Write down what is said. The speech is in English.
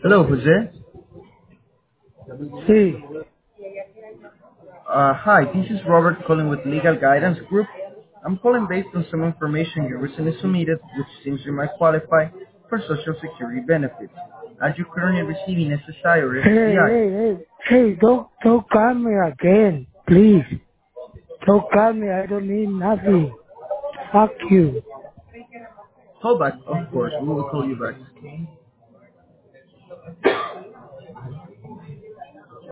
Hello, Jose. Sí. Hi, this is Robert calling with Legal Guidance Group. I'm calling based on some information you recently submitted, which seems you might qualify for Social Security benefits. Are you currently receiving SSI or Hey, SSDI? hey, hey, hey, don't call me again, please. Don't call me, I don't need nothing. Fuck you. Call back, of course. We will call you back.